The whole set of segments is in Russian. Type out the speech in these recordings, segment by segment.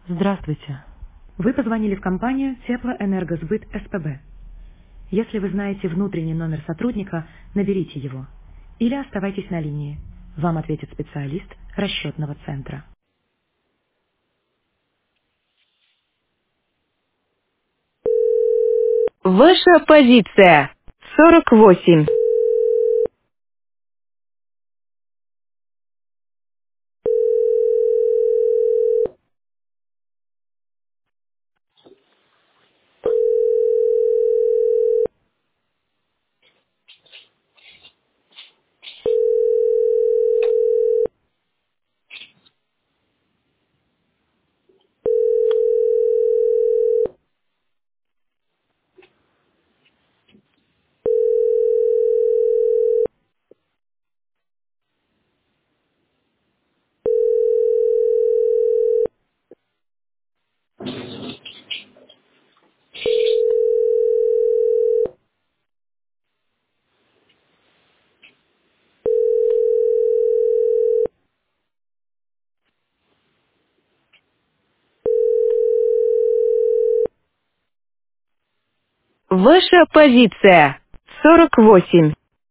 Здравствуйте. Вы позвонили в компанию Теплоэнергосбыт СПБ. Если вы знаете внутренний номер сотрудника, наберите его. Или оставайтесь на линии. Вам ответит специалист расчетного центра. Ваша позиция 48. Ваша позиция 48.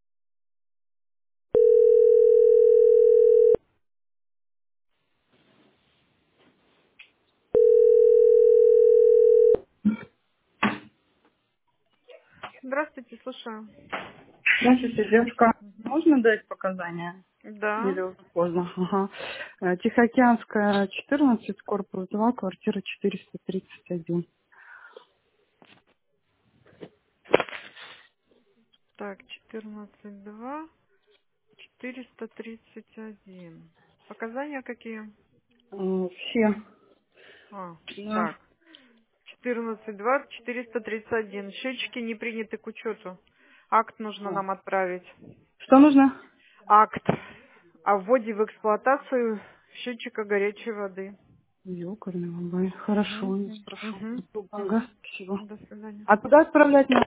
Здравствуйте, слушаю. Здравствуйте, девушка. Можно дать показания? Да. Или уже поздно? Ага. Тихоокеанская, 14, корпус 2, квартира 431. Так, 14.2, 431. Показания какие? Все. А, Да. так. 14.2, 431. Счетчики не приняты к учету. Акт нужно А. нам отправить. Что нужно? Акт о вводе в эксплуатацию счетчика горячей воды. Ёкарный бабай. Хорошо, Угу. я спрошу. Угу. Ага, спасибо. До свидания. А куда отправлять надо?